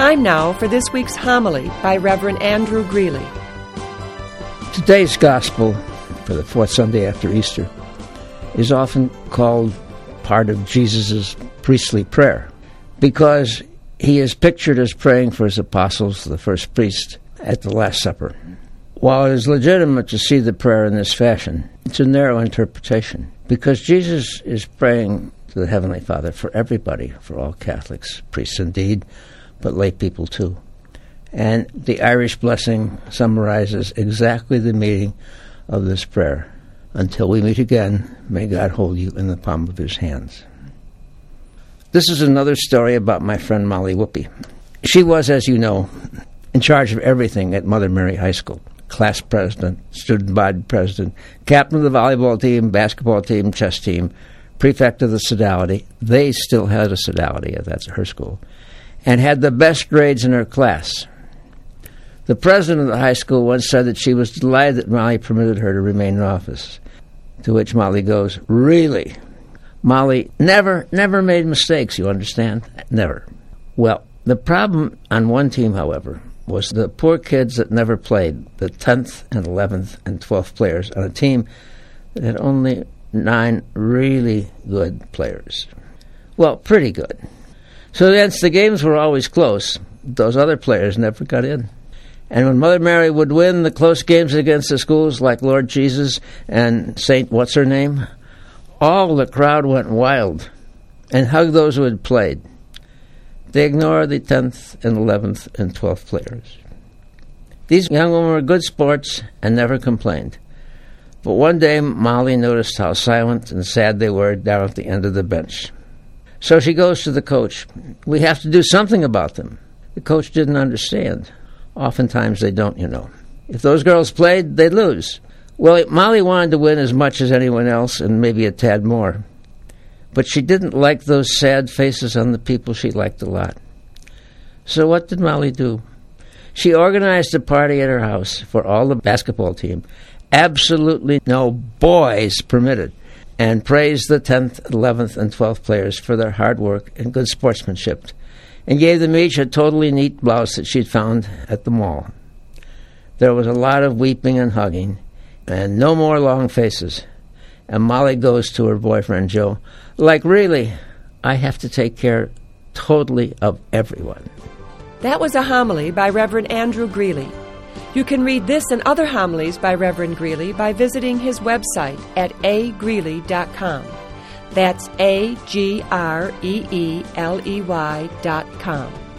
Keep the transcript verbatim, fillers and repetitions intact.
Time now for this week's homily by Reverend Andrew Greeley. Today's gospel, for the fourth Sunday after Easter, is often called part of Jesus' priestly prayer because he is pictured as praying for his apostles, the first priest, at the Last Supper. While it is legitimate to see the prayer in this fashion, it's a narrow interpretation because Jesus is praying to the Heavenly Father for everybody, for all Catholics, priests indeed, but lay people too. And the Irish blessing summarizes exactly the meaning of this prayer. Until we meet again, may God hold you in the palm of his hands. This is another story about my friend Molly Whoopi. She was, as you know, in charge of everything at Mother Mary High School. Class president, student body president, captain of the volleyball team, basketball team, chess team, prefect of the sodality. They still had a sodality, that's her school, and had the best grades in her class. The president of the high school once said that she was delighted that Molly permitted her to remain in office, to which Molly goes, "Really?" Molly never, never made mistakes, you understand? Never. Well, the problem on one team, however, was the poor kids that never played, the tenth and eleventh and twelfth players on a team that had only nine really good players. Well, pretty good. So since the games were always close, those other players never got in. And when Mother Mary would win the close games against the schools like Lord Jesus and Saint What's-Her-Name, all the crowd went wild and hugged those who had played. They ignored the tenth and eleventh and twelfth players. These young women were good sports and never complained. But one day Molly noticed how silent and sad they were down at the end of the bench. So she goes to the coach. "We have to do something about them." The coach didn't understand. Oftentimes they don't, you know. If those girls played, they'd lose. Well, Molly wanted to win as much as anyone else and maybe a tad more. But she didn't like those sad faces on the people she liked a lot. So what did Molly do? She organized a party at her house for all the basketball team. Absolutely no boys permitted. And praised the tenth, eleventh, and twelfth players for their hard work and good sportsmanship, and gave them each a totally neat blouse that she'd found at the mall. There was a lot of weeping and hugging, and no more long faces. And Molly goes to her boyfriend, Joe, like, "Really, I have to take care totally of everyone." That was a homily by Reverend Andrew Greeley. You can read this and other homilies by Reverend Greeley by visiting his website at a greeley dot com. That's A G R E E L E Y dot com.